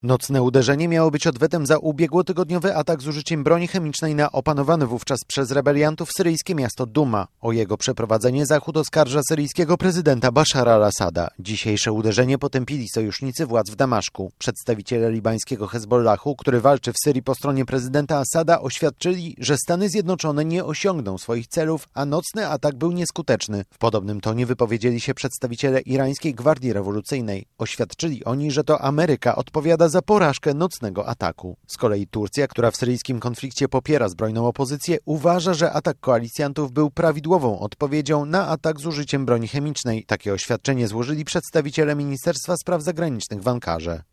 Nocne uderzenie miało być odwetem za ubiegłotygodniowy atak z użyciem broni chemicznej na opanowane wówczas przez rebeliantów syryjskie miasto Duma. O jego przeprowadzenie Zachód oskarża syryjskiego prezydenta Bashara al-Assada. Dzisiejsze uderzenie potępili sojusznicy władz w Damaszku. Przedstawiciele libańskiego Hezbollahu, który walczy w Syrii po stronie prezydenta Assada, oświadczyli, że Stany Zjednoczone nie osiągną swoich celów, a nocny atak był nieskuteczny. W podobnym tonie wypowiedzieli się przedstawiciele irańskiej Gwardii Rewolucyjnej. Oświadczyli oni, że to Ameryka odpowiada za porażkę nocnego ataku. Z kolei Turcja, która w syryjskim konflikcie popiera zbrojną opozycję, uważa, że atak koalicjantów był prawidłową odpowiedzią na atak z użyciem broni chemicznej. Takie oświadczenie złożyli przedstawiciele Ministerstwa Spraw Zagranicznych w Ankarze.